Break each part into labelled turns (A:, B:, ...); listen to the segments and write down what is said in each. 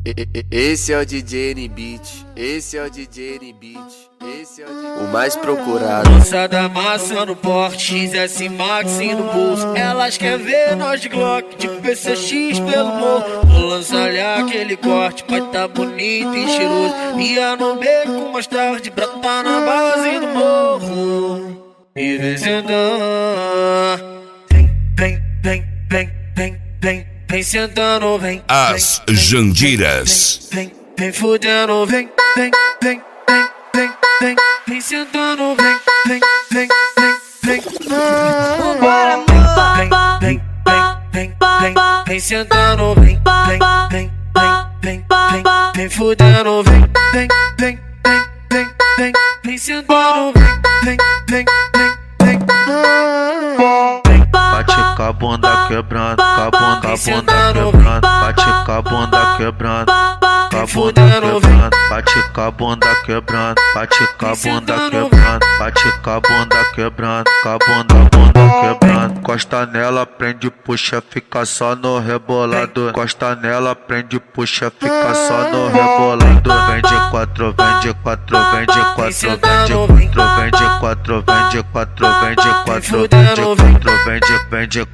A: Esse é o DJ N-Beat, esse é o DJ N-Beat, esse é o mais procurado.
B: Lançada massa no porte, XS Max no bolso. Elas querem ver nós de Glock, de PCX pelo morro. Vou lançar-lhe aquele corte, pai tá bonito e cheiroso. Ia no beco mais tarde, brota na base do morro. E vem sentando, vem sentando, vem.
C: As Jandiras.
B: Vem fudendo, vem sentando, vem.
D: Bora, amor.
B: Vem sentando, vem fudendo, vem sentando, vem.
E: Bate com a bunda quebrando, com a bunda quebrando. Bate com a bunda quebrando, com a bunda quebrando. Bate com a bunda quebrando, bate com a bunda quebrando. Bate com a bunda quebrando, com a bunda quebrando. Costa nela, prende, puxa, fica só no rebolado. Costa nela, prende, puxa, fica só no rebolado. Vende quatro, vende quatro, vende quatro, vende quatro, vende quatro, vende quatro, vende quatro, vende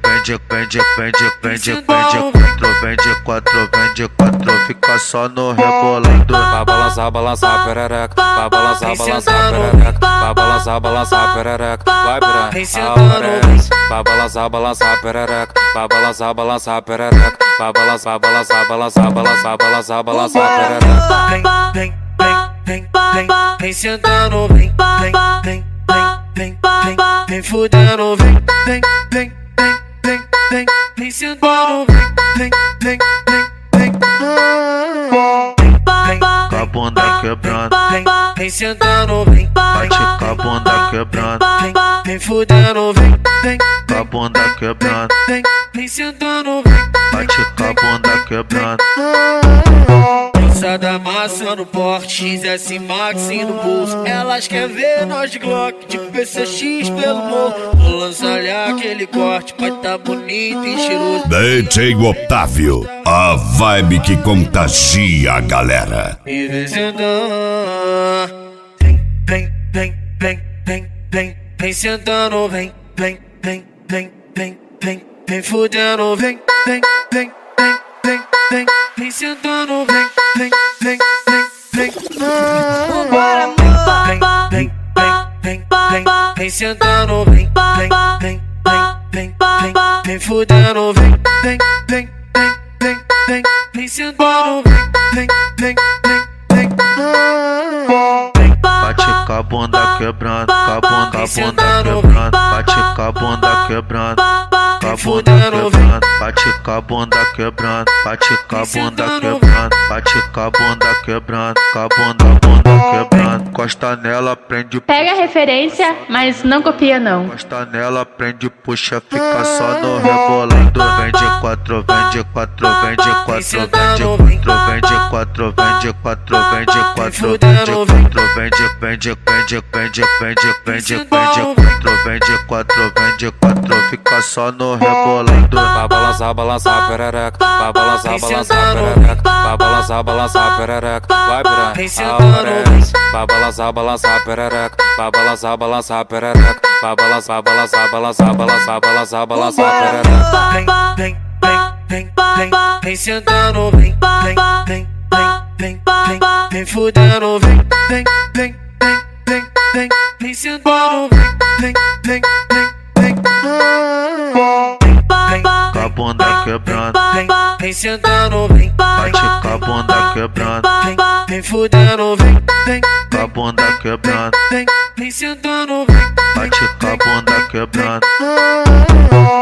E: quatro, vende quatro, fica só no rebolado.
F: Vai balançar, perereca. Vai balançar, perereca. Vai balançar, perereca. Vai piranha, aparece. Vai balançar, perereca. Vai balançar, perereca. Vai balançar, perereca.
B: Vem sentando, vem fudendo, vem sentando, vem.
E: Com a bunda quebrando,
B: Vem sentando,
E: bate com a bunda quebrando,
B: vem fudendo,
E: com a bunda quebrando,
B: vem sentando,
E: bate com a bunda quebrando.
B: Lançada massa no porte, XS Max no bolso. Elas querem ver nós de Glock, de PCX pelo morro. Vou lançar-lhe aquele corte, pai tá bonito e cheiroso.
C: DJ Otávio, a vibe que contagia a galera.
B: E vem sentando, vem sentando, vem fudendo, vem sentando, vem.
D: Bora, amor.
B: Vem sentando, vem fudendo, vem sentando, vem.
E: Bate com a bunda quebrando, com a bunda quebrando. Bate com a bunda quebrando, com a bunda quebrando. Bate com a bunda quebrando, bate com a bunda quebrando. Bate com a bunda quebrando, com a bunda quebrando. Costa nela, prende,
G: Pega a referência, mas não copia não.
E: costa nela, prende, puxa, fica só no rebolado. Vende quatro, vende quatro, vende quatro, vende quatro, vende quatro, vende quatro, vende quatro, vende quatro, fica só no rebolado.
F: Vai balançar, perereca. Vai balançar, perereca. Vai balançar, perereca. Vai piranha, aparece. Vai balançar, perereca. Vai balançar, perereca. Vai balançar, perereca.
B: Vem sentando, vem fudendo, vem sentando, vem.
E: Com a bunda quebrando,
B: Vem sentando,
E: bate com a bunda quebrando,
B: vem fudendo,
E: com a bunda quebrando,
B: vem sentando,
E: bate com a bunda quebrando.